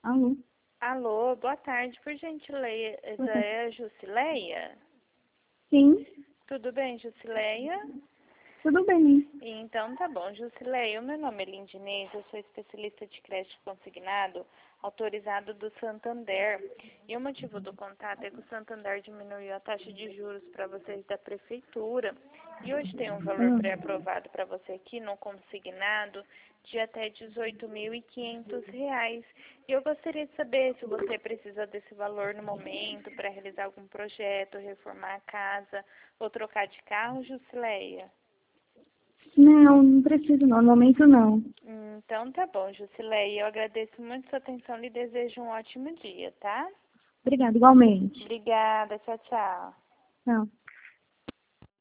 Alô? Alô, boa tarde, por gentileza, Boa tarde. é a Jusileia? Sim, Tudo bem, Jusileia? tudo bem. Então tá bom, Jusileia, o meu nome é Lindinês, eu sou especialista de crédito consignado, autorizado do Santander. E o motivo do contato é que o Santander diminuiu a taxa de juros para vocês da prefeitura. E hoje tem um valor Ah, pré-aprovado para você aqui no consignado de até R$ 18.500. E eu gostaria de saber se você precisa desse valor no momento para realizar algum projeto, reformar a casa ou trocar de carro, Jusileia. não preciso não, no momento não. Então tá bom, Jusileia. Eu agradeço muito sua atenção e desejo um ótimo dia, tá? Obrigada, igualmente. Obrigada, tchau, tchau. Tchau.